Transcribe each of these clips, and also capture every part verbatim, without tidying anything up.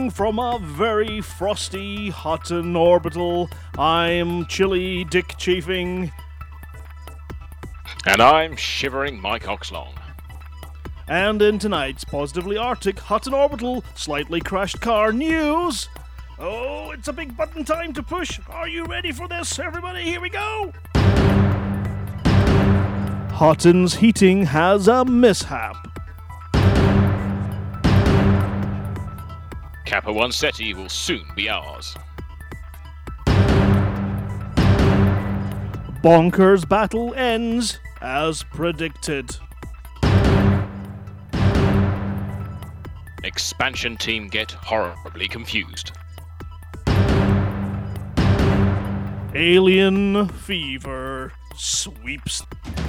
Reporting from a very frosty Hutton Orbital, I'm Chilly Dick Chafing. And I'm Shivering Mike Oxlong. And in tonight's positively Arctic Hutton Orbital slightly crashed car news... Oh, it's a big button time to push. Are you ready for this, everybody? Here we go! Hutton's heating has a mishap. Kappa one Ceti will soon be ours. Bonkers battle ends as predicted. Expansion team get horribly confused. Alien fever sweeps.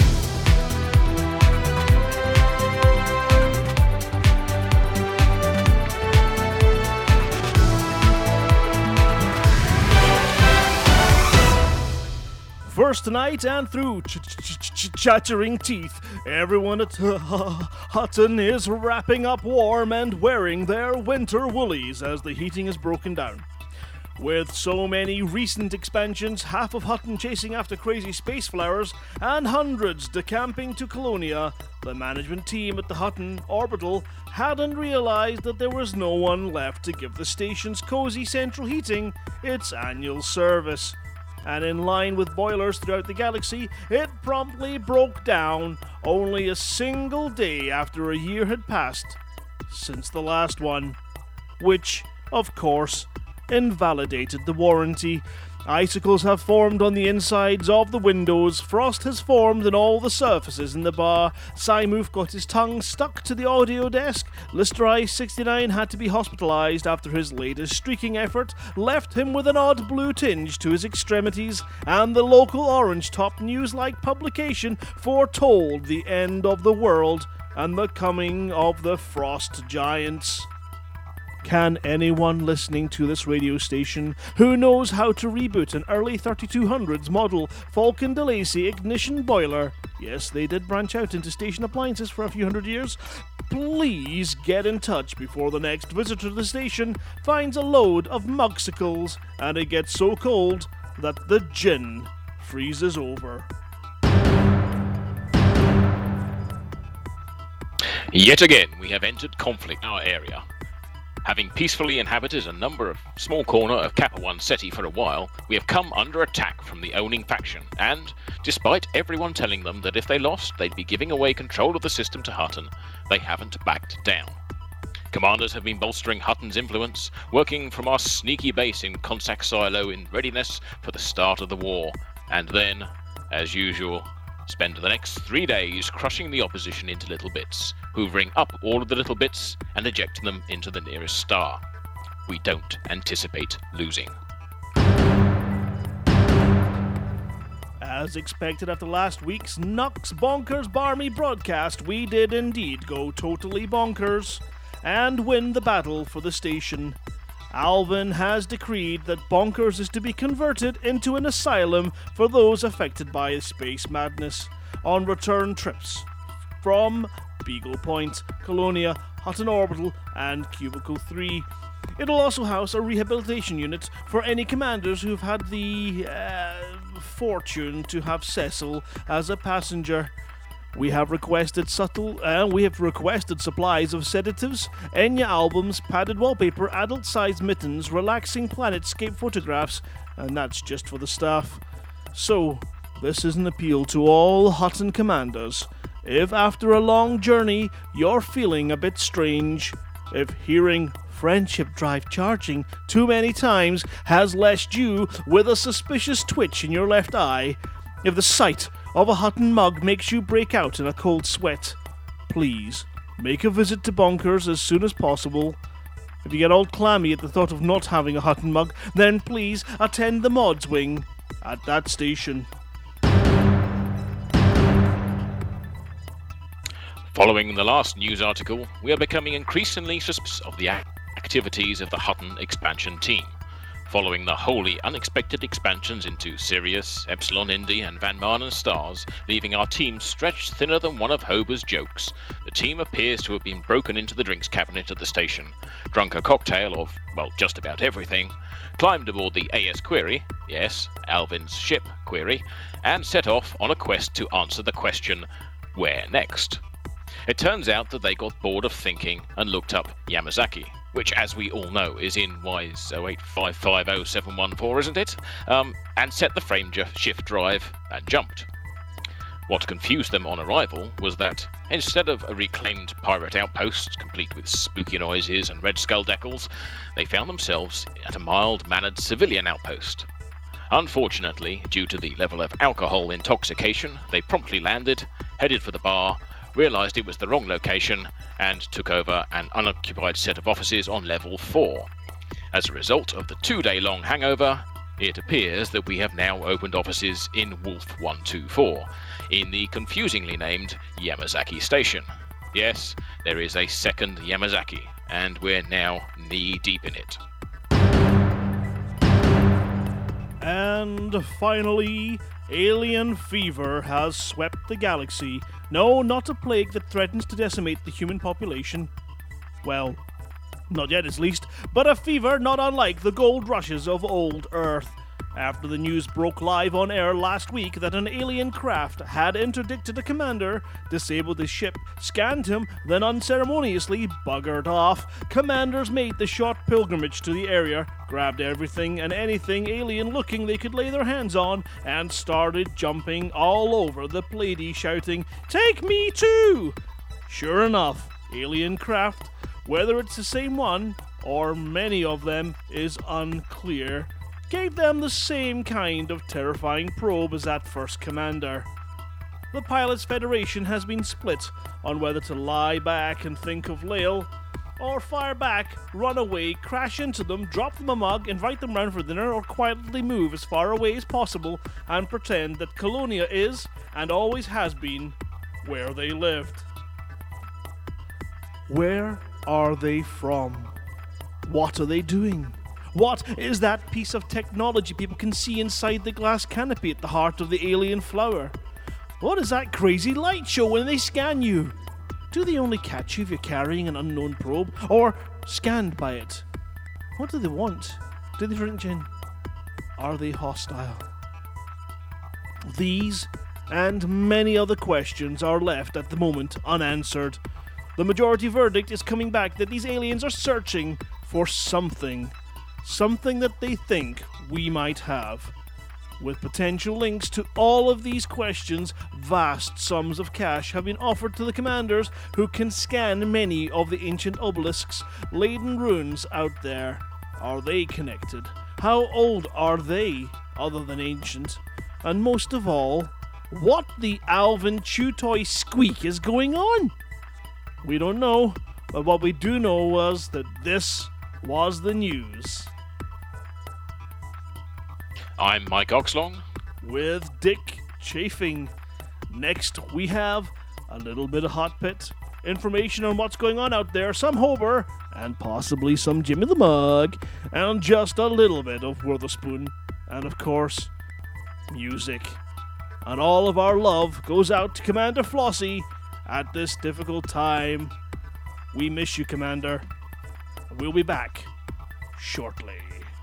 First tonight and through ch- ch- ch- chattering teeth, everyone at uh, Hutton is wrapping up warm and wearing their winter woolies as the heating is broken down. With so many recent expansions, half of Hutton chasing after crazy space flowers, and hundreds decamping to Colonia, the management team at the Hutton Orbital hadn't realized that there was no one left to give the station's cozy central heating its annual service. And in line with boilers throughout the galaxy, it promptly broke down only a single day after a year had passed since the last one, which, of course, invalidated the warranty. Icicles have formed on the insides of the windows, frost has formed on all the surfaces in the bar, Simoof got his tongue stuck to the audio desk, Lister Ice sixty-nine had to be hospitalised after his latest streaking effort left him with an odd blue tinge to his extremities, and the local orange-top news-like publication foretold the end of the world and the coming of the frost giants. Can anyone listening to this radio station who knows how to reboot an early thirty-two hundreds model Falcon de Lacy ignition boiler, yes, they did branch out into station appliances for a few hundred years, please get in touch before the next visitor to the station finds a load of mugsicles and it gets so cold that the gin freezes over. Yet again, we have entered conflict in our area. Having peacefully inhabited a number of small corner of Kappa one Ceti for a while, we have come under attack from the owning faction, and, despite everyone telling them that if they lost, they'd be giving away control of the system to Hutton, they haven't backed down. Commanders have been bolstering Hutton's influence, working from our sneaky base in Consac Silo in readiness for the start of the war, and then, as usual, spend the next three days crushing the opposition into little bits, hoovering up all of the little bits and ejecting them into the nearest star. We don't anticipate losing. As expected after last week's Nux Bonkers Barmy broadcast, we did indeed go totally bonkers and win the battle for the station. Alvin has decreed that Bonkers is to be converted into an asylum for those affected by space madness on return trips from Beagle Point, Colonia, Hutton Orbital, and Cubicle three. It'll also house a rehabilitation unit for any commanders who've had the uh, fortune to have Cecil as a passenger. We have requested subtle, uh, we have requested supplies of sedatives, Enya albums, padded wallpaper, adult-sized mittens, relaxing planetscape photographs, and that's just for the staff. So, this is an appeal to all Hutton commanders. If after a long journey you're feeling a bit strange, if hearing Friendship Drive charging too many times has left you with a suspicious twitch in your left eye, if the sight of a Hutton mug makes you break out in a cold sweat, please make a visit to Bonkers as soon as possible. If you get all clammy at the thought of not having a Hutton mug, then please attend the mods wing at that station. Following the last news article, we are becoming increasingly suspicious of the activities of the Hutton expansion team. following the wholly unexpected expansions into Sirius, Epsilon Indy, and Van Maanen stars, leaving our team stretched thinner than one of Hober's jokes. The team appears to have been broken into the drinks cabinet at the station, drunk a cocktail of, well, just about everything, climbed aboard the A S Query, yes, Alvin's ship Query, and set off on a quest to answer the question, where next? It turns out that they got bored of thinking and looked up Yamazaki, which, as we all know, is in Y zero eight five five zero seven one four, isn't it? Um, and set the frame shift drive and jumped. What confused them on arrival was that, instead of a reclaimed pirate outpost, complete with spooky noises and red skull decals, they found themselves at a mild-mannered civilian outpost. Unfortunately, due to the level of alcohol intoxication, they promptly landed, headed for the bar, realised it was the wrong location, and took over an unoccupied set of offices on level four. As a result of the two-day-long hangover, it appears that we have now opened offices in Wolf one two four, in the confusingly named Yamazaki Station. Yes, there is a second Yamazaki, and we're now knee-deep in it. And finally, alien fever has swept the galaxy. No, not a plague that threatens to decimate the human population. Well, not yet at least, but a fever not unlike the gold rushes of old Earth. After the news broke live on air last week that an alien craft had interdicted a commander, disabled his ship, scanned him, then unceremoniously buggered off, commanders made the short pilgrimage to the area, grabbed everything and anything alien-looking they could lay their hands on, and started jumping all over the Pleiades, shouting, "Take me too!" Sure enough, alien craft, whether it's the same one or many of them is unclear, gave them the same kind of terrifying probe as that first commander. The Pilots Federation has been split on whether to lie back and think of Lael, or fire back, run away, crash into them, drop them a mug, invite them round for dinner, or quietly move as far away as possible and pretend that Colonia is, and always has been, where they lived. Where are they from? What are they doing? What is that piece of technology people can see inside the glass canopy at the heart of the alien flower? What is that crazy light show when they scan you? Do they only catch you if you're carrying an unknown probe, or scanned by it? What do they want? Do they drink gin? Are they hostile? These and many other questions are left at the moment unanswered. The majority verdict is coming back that these aliens are searching for something. Something that they think we might have. With potential links to all of these questions, vast sums of cash have been offered to the commanders who can scan many of the ancient obelisks, laden ruins out there. Are they connected? How old are they, other than ancient? And most of all, what the Alvin Chew Toy squeak is going on? We don't know, but what we do know was that this was the news. I'm Mike Oxlong. With Dick Chafing. Next, we have a little bit of Hot Pit, information on what's going on out there, some Hober, and possibly some Jimmy the Mug, and just a little bit of Witherspoon, and of course, music. And all of our love goes out to Commander Flossie at this difficult time. We miss you, Commander. We'll be back shortly.